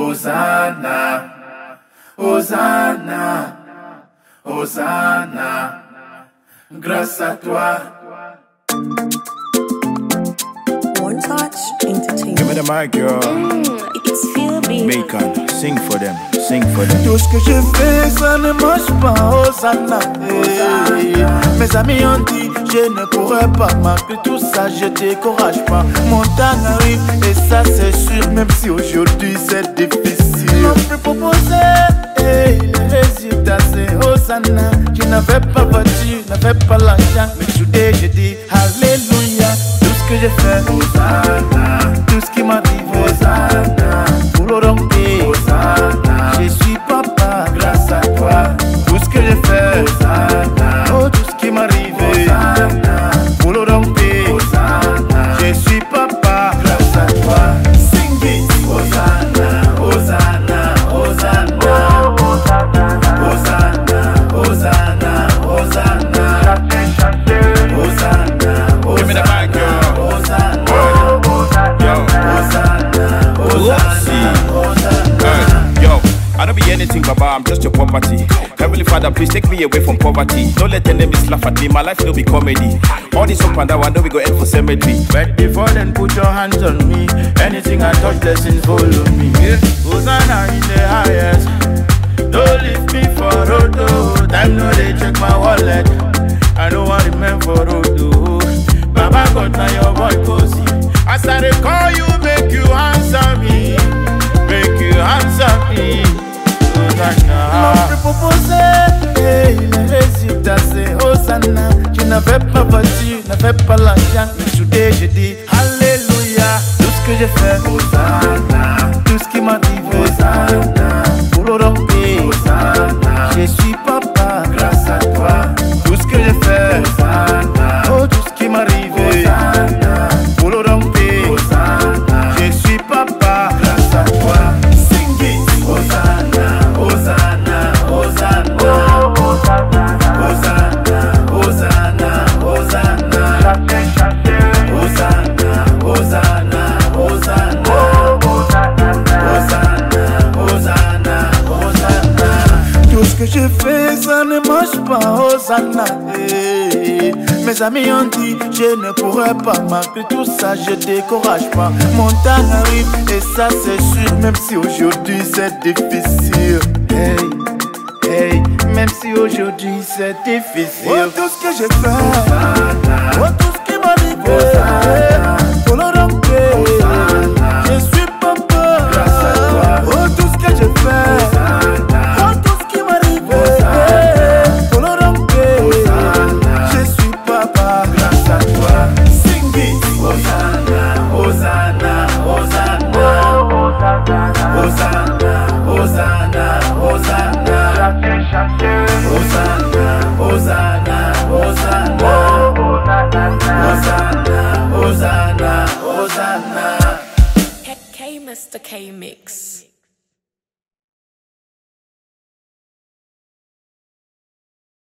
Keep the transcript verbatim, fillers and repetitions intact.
Hosanna, Hosanna, Hosanna, grâce à toi. One Touch Entertainment. Give me the mic, girl. Mm, it's Phil B. Bacon, sing for them, sing for them. Tout ce que je fais, ça ne marche pas, Hosanna. Hey. Mes amis ont dit, je ne pourrais pas, malgré tout ça, je décourage pas. Mon temps arrive, et ça c'est sûr, même si aujourd'hui c'est difficile. On peut proposer, hey, les résultats c'est Hosanna. Je n'avais pas voiture, n'avais pas l'argent, mais today je dis Alléluia. Tout ce que j'ai fait, Hosanna. Tout ce qui m'arrive, Hosanna. Pour le remplir, Hosanna. Je suis papa, grâce à toi. Tout ce que j'ai fait, Hosanna. Oh, tout ce qui m'arrive, Hosanna. Pour le remplir, Hosanna. Je suis papa, grâce à toi. Sing it, Hosanna, Hosanna, Hosanna, Hosanna, Hosanna, Hosanna, Hosanna. Give me the mic, girl. I don't be anything, Baba, I'm just your property. Heavenly Father, please take me away from poverty. Don't let enemies laugh at me, my life will be comedy. All this up and down, I know we go end for cemetery. But before then, put your hands on me. Anything I touch, blessings follow me. Yeah. Hosanna in the highest. Don't leave me for road, oh. Time no they check my wallet. I don't want to remain for road, oh. Baba God, now your boy cozy. As I dey call you, make you answer me. Make you answer me. L'homme peut proposer, hey, les résultats c'est Hosanna. Je n'avais pas voiture, n'avais pas l'argent, mais today je dis Alléluia. Tout ce que j'ai fait, Hosanna. Tout ce qui m'arrive, Hosanna. Pour le remplir, Hosanna. Je suis papa, grâce à toi. Tout ce que j'ai fait, Hosanna. Oh, tout ce qui m'arrive, Hosanna. Pour le remplir, Hosanna. Je suis papa, grâce à toi. Sing it, Hosanna. Hosanna, Hosanna, Hosanna, Hosanna, Hosanna, Hosanna, Hosanna, Hosanna, Hosanna, Hosanna. Tout ce que je fais, ça ne marche pas, Hosanna. Hey. Mes amis ont dit, je ne pourrais pas, malgré tout ça, je décourage pas. Mon temps arrive, et ça c'est sûr, même si aujourd'hui c'est difficile. Hey, hey, même si aujourd'hui c'est difficile. Oh, tout ce que j'ai fait, Hosanna. Oh, tout ce qui m'arrive, Hosanna. Pour le remplir, Hosanna. Je suis papa, grâce à toi. Oh, tout ce que j'ai fait, Hosanna. Oh, tout ce qui m'arrive, Hosanna. Pour le remplir, Hosanna. Je suis papa, grâce à toi. Sing it, Hosanna, Hosanna, Hosanna, Hosanna, Hosanna, Hosanna, Hosanna, Hosanna, Hosanna, Hosanna, Hosanna. K Mister K Mix.